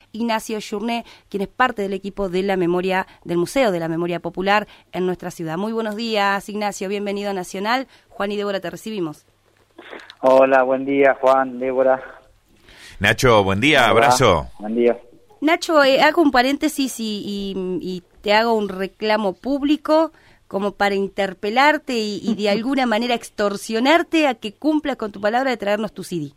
Ignacio Journet, quien es parte del equipo de la memoria del Museo de la Memoria Popular en nuestra ciudad. Muy buenos días, Ignacio, bienvenido a Nacional. Juan y Débora, te recibimos. Hola, buen día, Juan, Débora. Nacho, buen día, Hola, abrazo. buen día. Nacho, hago un paréntesis y te hago un reclamo público como para interpelarte y de alguna manera extorsionarte a que cumplas con tu palabra de traernos tu CD.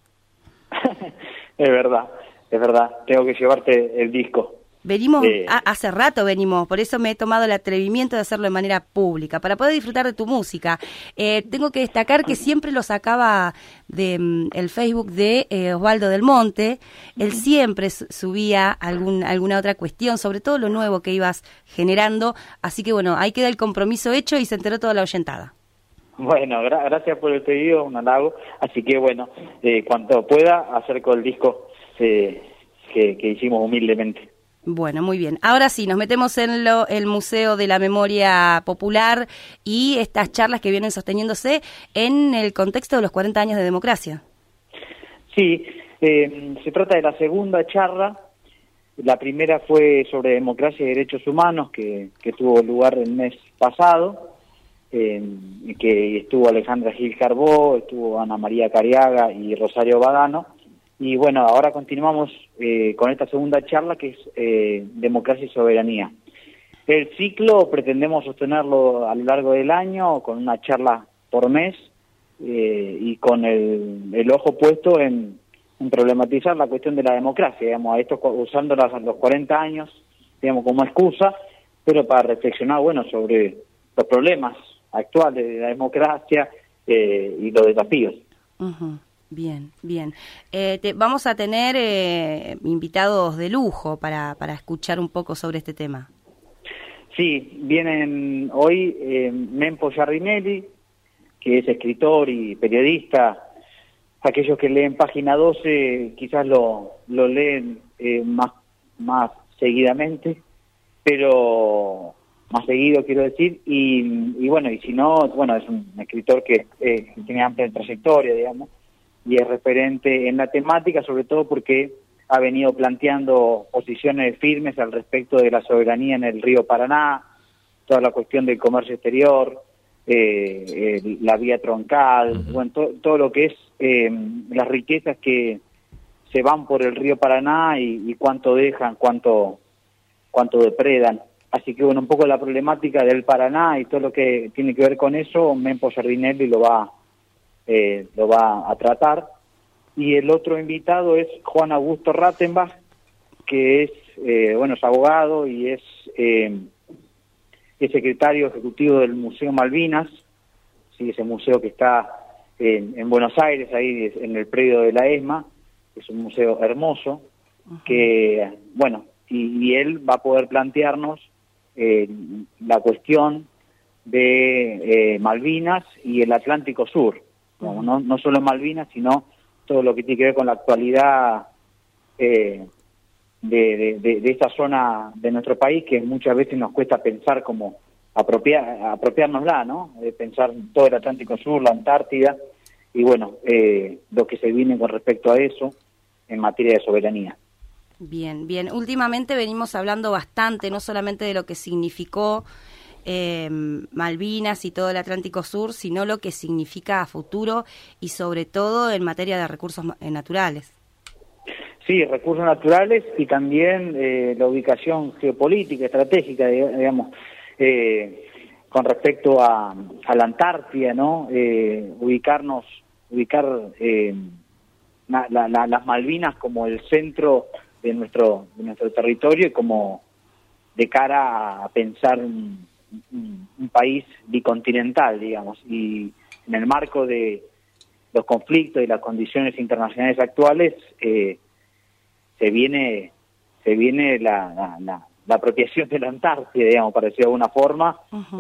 Es verdad, tengo que llevarte el disco. Venimos, hace rato venimos, por eso me he tomado el atrevimiento de hacerlo de manera pública, para poder disfrutar de tu música. Tengo que destacar que siempre lo sacaba de el Facebook de Osvaldo del Monte. Él siempre subía alguna otra cuestión, sobre todo lo nuevo que ibas generando. Así que bueno, ahí queda el compromiso hecho y se enteró toda la oyentada. Bueno, gracias por el pedido, un halago. Así que bueno, cuanto pueda, acerco el disco que hicimos humildemente. Bueno, muy bien. Ahora sí, nos metemos en el Museo de la Memoria Popular y estas charlas que vienen sosteniéndose en el contexto de los 40 años de democracia. Sí, se trata de la segunda charla. La primera fue sobre democracia y derechos humanos, que tuvo lugar el mes pasado, que estuvo Alejandra Gil Carbó, estuvo Ana María Cariaga y Rosario Badano. Y bueno, ahora continuamos con esta segunda charla que es Democracia y Soberanía. El ciclo pretendemos sostenerlo a lo largo del año con una charla por mes y con el ojo puesto en problematizar la cuestión de la democracia, digamos, a esto usando los 40 años, digamos, como excusa, pero para reflexionar, bueno, sobre los problemas actuales de la democracia y los desafíos. Uh-huh. Bien. Vamos a tener invitados de lujo para escuchar un poco sobre este tema. Sí, vienen hoy Mempo Giardinelli, que es escritor y periodista. Aquellos que leen Página 12 quizás lo leen más seguidamente, pero más seguido quiero decir, y bueno, y si no, bueno, es un escritor que tiene amplia trayectoria, digamos, y es referente en la temática, sobre todo porque ha venido planteando posiciones firmes al respecto de la soberanía en el río Paraná, toda la cuestión del comercio exterior, la vía troncal, bueno, todo lo que es las riquezas que se van por el río Paraná y cuánto dejan, cuánto depredan. Así que bueno, un poco la problemática del Paraná y todo lo que tiene que ver con eso, Mempo Giardinelli lo va a tratar. Y el otro invitado es Juan Augusto Rattenbach, que es es abogado y es secretario ejecutivo del Museo Malvinas, sí, ese museo que está en Buenos Aires, ahí en el predio de la ESMA. Es un museo hermoso, que bueno, y él va a poder plantearnos la cuestión de Malvinas y el Atlántico Sur. No solo Malvinas, sino todo lo que tiene que ver con la actualidad de esta zona de nuestro país, que muchas veces nos cuesta pensar como apropiárnosla, ¿no? Pensar todo el Atlántico Sur, la Antártida, y bueno, lo que se viene con respecto a eso en materia de soberanía. Bien. Últimamente venimos hablando bastante, no solamente de lo que significó Malvinas y todo el Atlántico Sur, sino lo que significa a futuro y sobre todo en materia de recursos naturales. Sí, recursos naturales y también la ubicación geopolítica, estratégica, digamos, con respecto a la Antártida, ¿no? Ubicar las Malvinas como el centro de nuestro territorio y como de cara a pensar un país bicontinental, digamos, y en el marco de los conflictos y las condiciones internacionales actuales se viene la apropiación de la Antártida, digamos, para decirlo de alguna forma.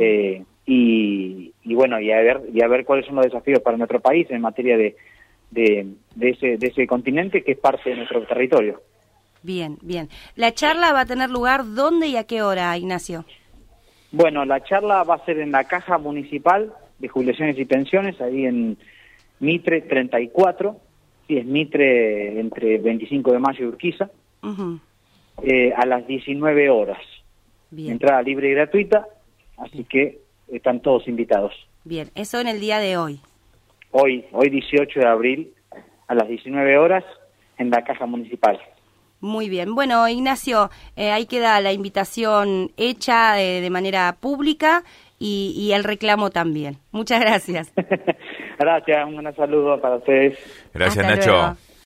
Y bueno, y a ver cuáles son los desafíos para nuestro país en materia de ese continente que es parte de nuestro territorio. Bien. ¿La charla va a tener lugar dónde y a qué hora, Ignacio? Bueno, la charla va a ser en la Caja Municipal de Jubilaciones y Pensiones, ahí en Mitre 34, sí, es Mitre entre 25 de Mayo y Urquiza. a las 19 horas. Bien. Entrada libre y gratuita, así que están todos invitados. Bien, eso en el día de hoy. Hoy 18 de abril, a las 19 horas, en la Caja Municipal. Muy bien. Bueno, Ignacio, ahí queda la invitación hecha de manera pública y el reclamo también. Muchas gracias. Gracias, un saludo para ustedes. Gracias, Hasta Nacho. luego.